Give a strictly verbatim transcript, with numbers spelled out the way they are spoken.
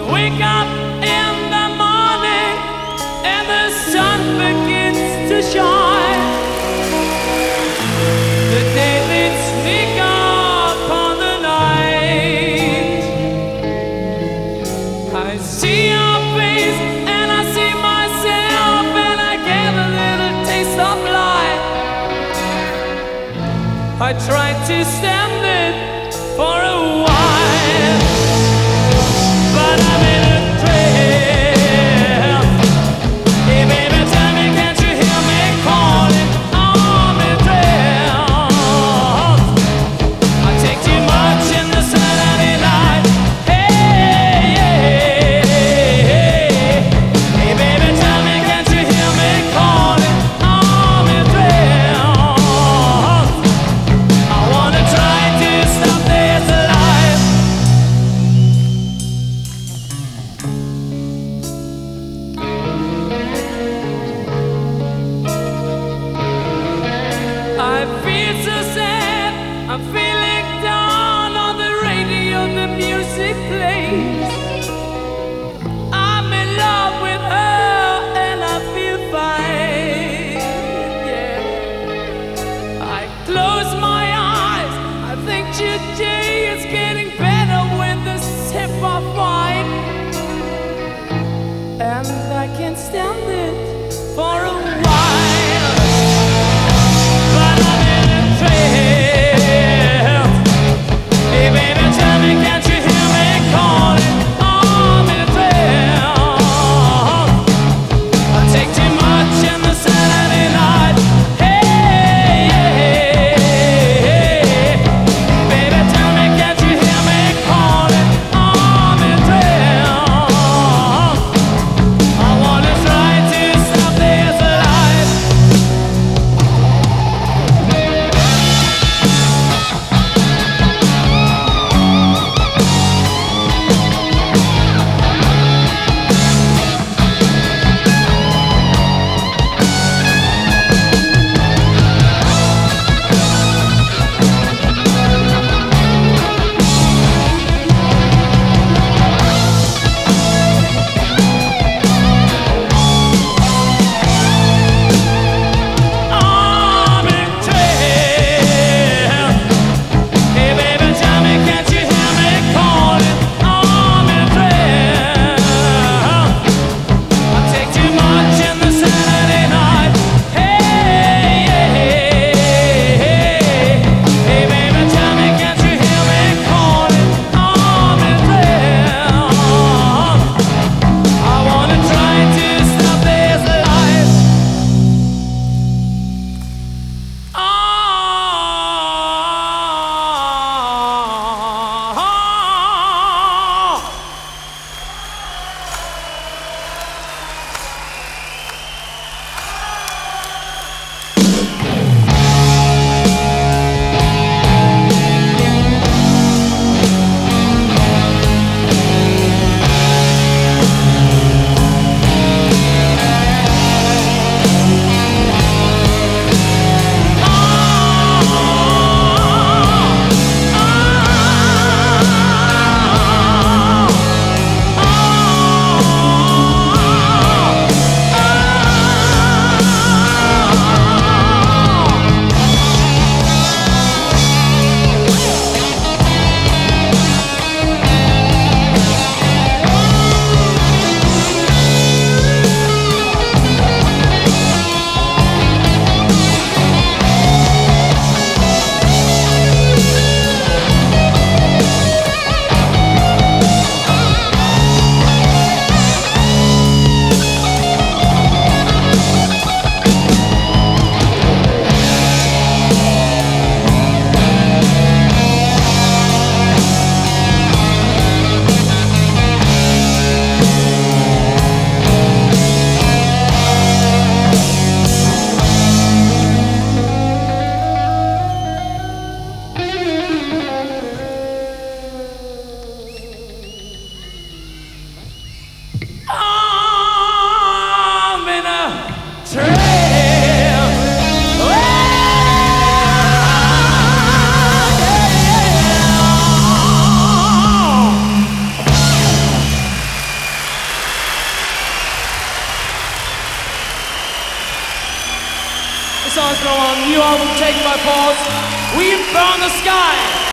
Wake up in the morning and the sun begins to shine. The daylight sneak upon the night. I see your face and I see myself and I get a little taste of life. I tried to stand it for a while, but I'm in a trance. Hey baby, tell me, can't you hear me calling? I'm in trance. I take too much in the Saturday night. Hey, hey, hey. Hey baby, tell me, can't you hear me calling? I'm in trance. I wanna try to stop this life. I feel so sad, I'm feeling down. On the radio the music plays. I'm in love with her and I feel fine, yeah. I close my eyes, I think today is getting better with this hip hop vibe. And I can't stand it for a while, but I'm in a trance. Hey baby, tell me, can't you hear me calling? song's from our new album, Take My Pulse. We Burn the Sky.